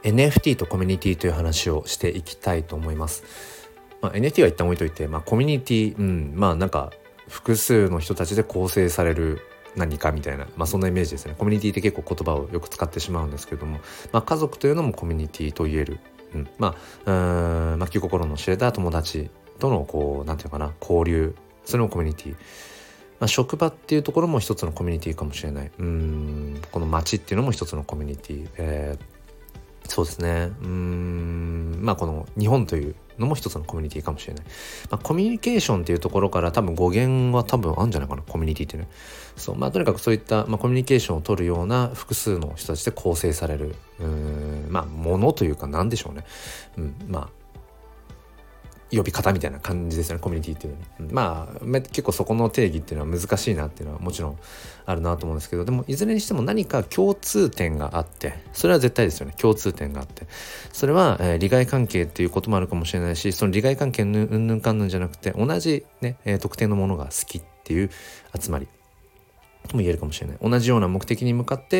NFT とコミュニティという話をしていきたいと思います。NFT は一旦置いといて、コミュニティ、なんか複数の人たちで構成される何かみたいな、そんなイメージですね。コミュニティって結構言葉をよく使ってしまうんですけれども、家族というのもコミュニティと言える、気心の知れた友達とのなんていうかな、交流、それもコミュニティ。職場っていうところも一つのコミュニティかもしれない。この街っていうのも一つのコミュニティ。そうですね。この日本というのも一つのコミュニティかもしれない。コミュニケーションっていうところから多分語源は多分あるんじゃないかな、コミュニティってね。そう、とにかくそういった、コミュニケーションを取るような複数の人たちで構成される、ものというかなんでしょうね。呼び方みたいな感じですよね、コミュニティっていうのに。結構そこの定義っていうのは難しいなっていうのはもちろんあるなと思うんですけど、でもいずれにしても何か共通点があって、それは絶対ですよね。共通点があって、それは、利害関係っていうこともあるかもしれないし、その利害関係うんぬんかんぬんじゃなくて、同じね、特定のものが好きっていう集まりとも言えるかもしれない。同じような目的に向かって、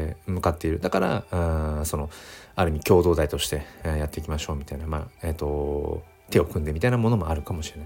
向かっている。だからある意味共同体として、やっていきましょうみたいな、手を組んでみたいなものもあるかもしれない。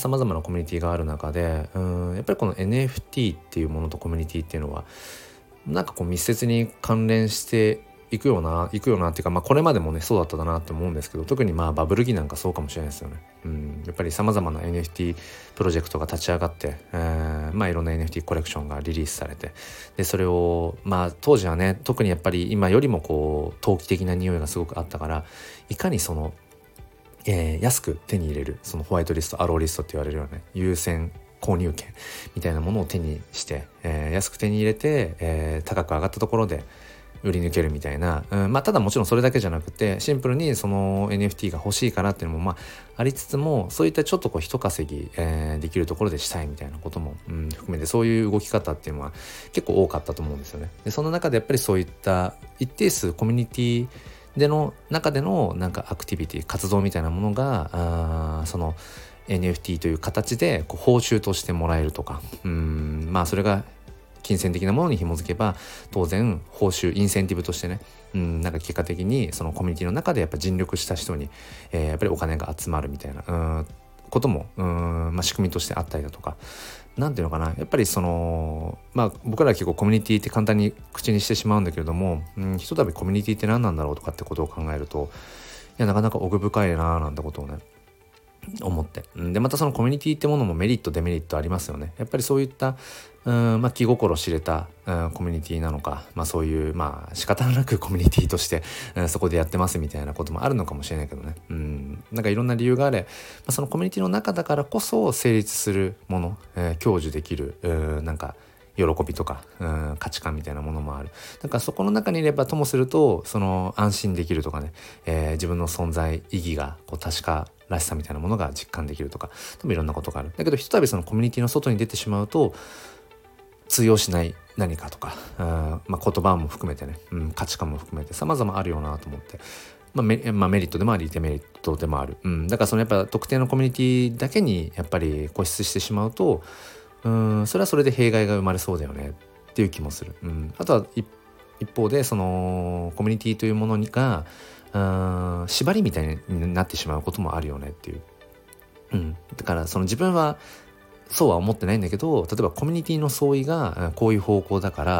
様々なコミュニティがある中で、やっぱりこの NFT っていうものとコミュニティっていうのはなんか密接に関連していくようなっていうか、これまでもねそうだったなって思うんですけど、特にバブル期なんかそうかもしれないですよね。やっぱり様々な NFT プロジェクトが立ち上がって、いろんな NFT コレクションがリリースされて、でそれを当時はね、特にやっぱり今よりも投機的な匂いがすごくあったから、いかに安く手に入れる、そのホワイトリスト、アローリストって言われるような、優先購入権みたいなものを手にして、安く手に入れて、高く上がったところで売り抜けるみたいな、ただもちろんそれだけじゃなくて、シンプルにその NFT が欲しいからっていうのもありつつも、そういったちょっと一稼ぎ、できるところでしたいみたいなことも、含めて、そういう動き方っていうのは結構多かったと思うんですよね。でその中でやっぱりそういった一定数コミュニティでの中でのなんかアクティビティ、活動みたいなものがその NFT という形で報酬としてもらえるとか、それが金銭的なものに紐づけば当然報酬、インセンティブとしてね、なんか結果的にそのコミュニティの中でやっぱ尽力した人に、やっぱりお金が集まるみたいなことも仕組みとしてあったりだとか、なんていうのかな、やっぱり僕らは結構コミュニティって簡単に口にしてしまうんだけれども、ひとたびコミュニティって何なんだろうとかってことを考えると、なかなか奥深いななんてことをね思って、でまたそのコミュニティってものもメリットデメリットありますよね。やっぱりそういった気心知れた、コミュニティなのか、そういう仕方なくコミュニティとして、そこでやってますみたいなこともあるのかもしれないけどね、なんかいろんな理由があれ、そのコミュニティの中だからこそ成立するもの、享受できるなんか喜びとか、価値観みたいなものもある。だからそこの中にいればともすると、その安心できるとかね、自分の存在意義が確からしさみたいなものが実感できるとか、多分いろんなことがある。だけどひとたびそのコミュニティの外に出てしまうと、通用しない何かとか、言葉も含めてね、価値観も含めて様々あるよなと思って、メリットでもありデメリットでもある。だからやっぱ特定のコミュニティだけにやっぱり固執してしまうと、それはそれで弊害が生まれそうだよねっていう気もする。あとは一方でそのコミュニティというものが縛りみたいになってしまうこともあるよねっていう。だから自分はそうは思ってないんだけど、例えばコミュニティの相違がこういう方向だから、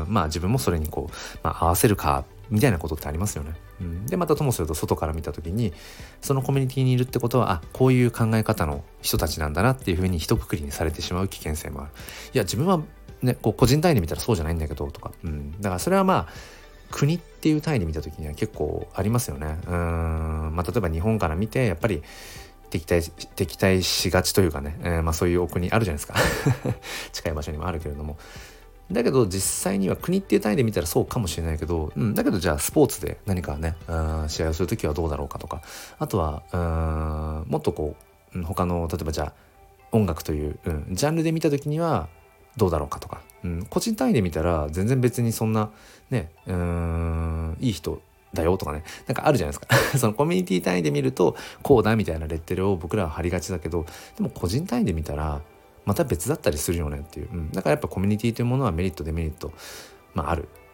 自分もそれに合わせるかみたいなことってありますよね。でまたともすると外から見た時に、そのコミュニティにいるってことはこういう考え方の人たちなんだなっていうふうに一括りにされてしまう危険性もある。いや自分はね個人単位で見たらそうじゃないんだけどとか、だからそれは国っていう単位で見た時には結構ありますよね。例えば日本から見てやっぱり敵対しがちというかね、そういうお国あるじゃないですか近い場所にもあるけれども、だけど実際には国っていう単位で見たらそうかもしれないけど、だけどじゃあスポーツで何かね試合をするときはどうだろうかとか、あとはもっと他の例えばじゃあ音楽という、ジャンルで見たときにはどうだろうかとか、個人単位で見たら全然別にそんなねいい人だよとかね、なんかあるじゃないですかそのコミュニティ単位で見るとこうだみたいなレッテルを僕らは貼りがちだけど、でも個人単位で見たらまた別だったりするよねっていう、だからやっぱコミュニティというものはメリットデメリットある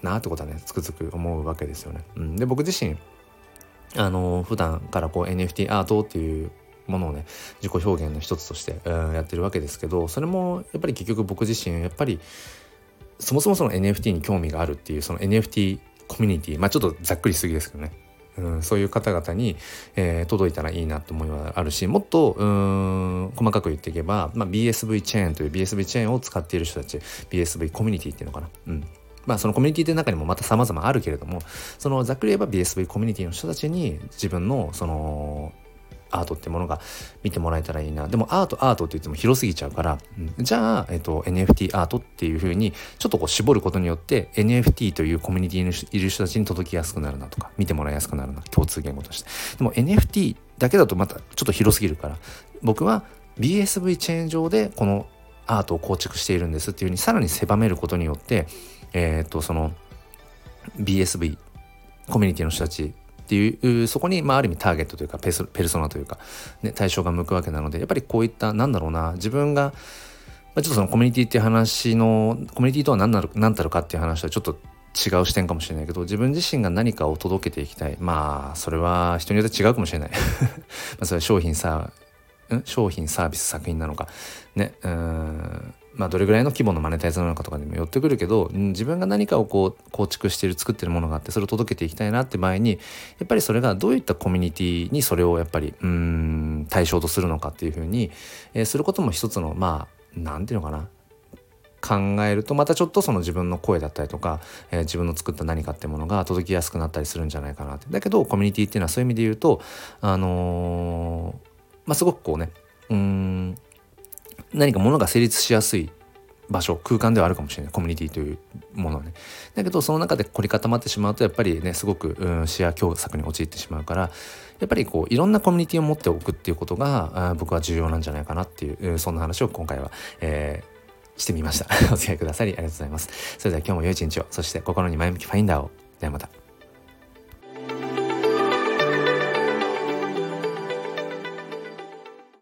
なってことはねつくづく思うわけですよね。で僕自身普段からこう NFT アートっていうものをね自己表現の一つとして、やってるわけですけど、それもやっぱり結局僕自身やっぱりそもそもその NFT に興味があるっていうその NFT コミュニティ、ちょっとざっくりしすぎですけどね、そういう方々に、届いたらいいなと思いはあるし、もっと細かく言っていけば、BSV チェーンという BSV チェーンを使っている人たち BSV コミュニティっていうのかな、そのコミュニティの中にもまた様々あるけれども、そのざっくり言えば BSV コミュニティの人たちに自分のそのアートってものが見てもらえたらいいな。でもアートって言っても広すぎちゃうから、じゃあ、NFT アートっていう風にちょっとこう絞ることによって NFT というコミュニティにいる人たちに届きやすくなるなとか、見てもらいやすくなるな、共通言語として。でも NFT だけだとまたちょっと広すぎるから、僕は BSV チェーン上でこのアートを構築しているんですっていう風にさらに狭めることによって、その BSV コミュニティの人たちっていうそこにある意味ターゲットというかペルソナというか、対象が向くわけなので、やっぱりこういった自分が、ちょっとそのコミュニティっていう話のコミュニティとは何たるかっていう話はちょっと違う視点かもしれないけど、自分自身が何かを届けていきたい、それは人によって違うかもしれないそれは商品サービス作品なのかね、どれぐらいの規模のマネタイズなのかとかにも寄ってくるけど、自分が何かをこう構築している作ってるものがあって、それを届けていきたいなって場合に、やっぱりそれがどういったコミュニティにそれをやっぱり対象とするのかっていうふうに、することも一つのなんていうのかな、考えるとまたちょっとその自分の声だったりとか、自分の作った何かってものが届きやすくなったりするんじゃないかなって。だけどコミュニティっていうのはそういう意味で言うとすごくこうね何かものが成立しやすい場所空間ではあるかもしれない、コミュニティというものはね。だけどその中で凝り固まってしまうとやっぱりねすごく視野狭窄に陥ってしまうから、やっぱりこういろんなコミュニティを持っておくっていうことが僕は重要なんじゃないかなっていう、そんな話を今回は、してみましたお付き合いくださりありがとうございます。それでは今日も良い一日を、そして心に前向きファインダーを。ではまた。